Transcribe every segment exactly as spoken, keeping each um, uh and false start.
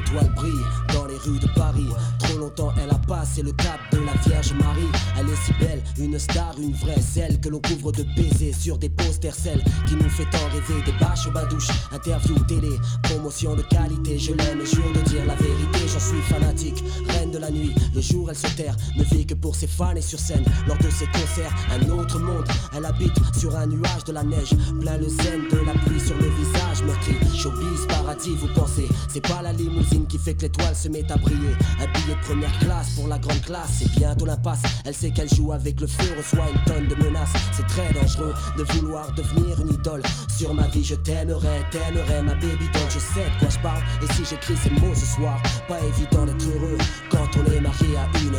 étoile brille dans les rues de Paris. Trop longtemps elle a passé le cap de la Vierge Marie. Elle est si belle, une star, une vraie, celle que l'on couvre de baisers sur des posters, celle qui nous fait tant rêver. Des bâches au bain-douche, interview télé, promotion de qualité. Je l'aime, jure de dire la vérité, j'en suis fanatique. Reine de la nuit, le jour elle se terre, ne vit que pour ses fans et sur scène. Lors de ses concerts, un autre monde. Elle habite sur un nuage de la neige, plein le zen de la pluie sur le visage meurtri. Showbiz, paradis, vous pensez, c'est pas la limousine qui fait que l'étoile se met à briller. Un billet de première classe pour la grande classe, c'est bientôt l'impasse. Elle sait qu'elle joue avec le feu, reçoit une tonne de menaces. C'est très dangereux de vouloir devenir une idole. Sur ma vie je t'aimerais, t'aimerais ma baby doll. Je sais de quoi je parle, et si j'écris ces mots ce soir, pas évident d'être heureux quand on est marié à une.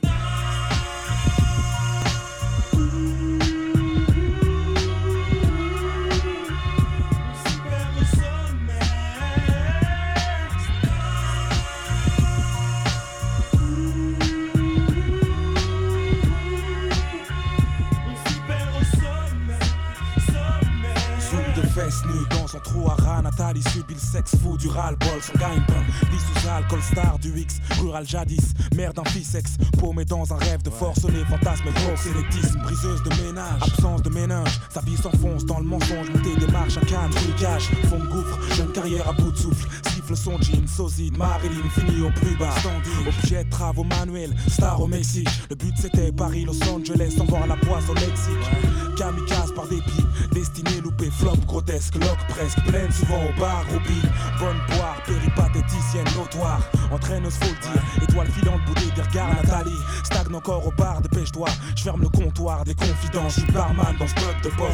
Nu dans son trou à rat, Nathalie subit le sexe fou du ras-le-bol. Son gagne-pain, lit sous alcool, star du X, rural jadis, mère d'un fils ex, paumé dans un rêve de forcené, fantasme, broke, sélectisme, briseuse de ménage, absence de ménage, sa vie s'enfonce dans le mensonge, montée des marches à Cannes, trucage, fond de gouffre, jeune carrière à bout de souffle, siffle son jean, sosie de Marilyn, fini au plus bas, objet de travaux manuels, star au Mexique, le but c'était Paris, Los Angeles, sans voir la poisse au Mexique, kamikaze par dépit, destiné loupé, flop grotesque, loque presque pleine, souvent au bar, Ruby, bonne poire, péripatéticienne notoire, entraîneuse faut le dire, étoile filante, boudée des regards, Nathalie, stagne encore au bar, dépêche-toi, je ferme le comptoir des confidences, je suis barman dans ce club de pop.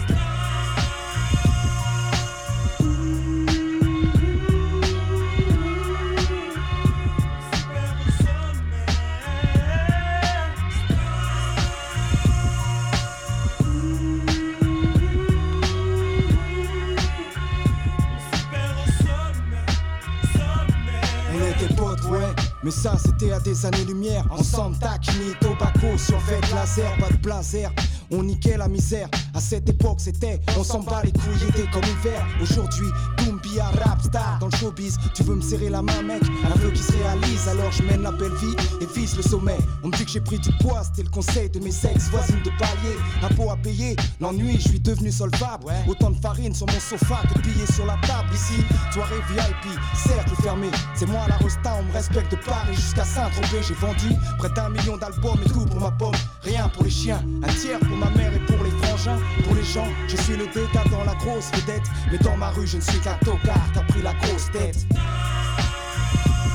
Mais ça c'était à des années-lumière. Ensemble taquini, tobacco, survêt laser, pas de blazer. On niquait la misère, à cette époque c'était on s'en bat les couilles, été comme hiver. Aujourd'hui, Doumbia, rap star dans le showbiz. Tu veux me serrer la main mec, un vœu qui se réalise. Alors je mène la belle vie et vise le sommet. On me dit que j'ai pris du poids, c'était le conseil de mes ex-voisines de palier. Impôt à payer, l'ennui, je suis devenu solvable. Autant de farine sur mon sofa que de billets sur la table. Ici, soirée V I P, cercle fermé. C'est moi la Rosta, on me respecte de Paris jusqu'à Saint-Tropez. J'ai vendu près d'un million d'albums et tout pour ma pomme. Rien pour les chiens, un tiers pour ma mère et pour les frangins. Pour les gens, je suis le déta dans la grosse vedette. Mais dans ma rue, je ne suis qu'un tocard qui a pris la grosse tête.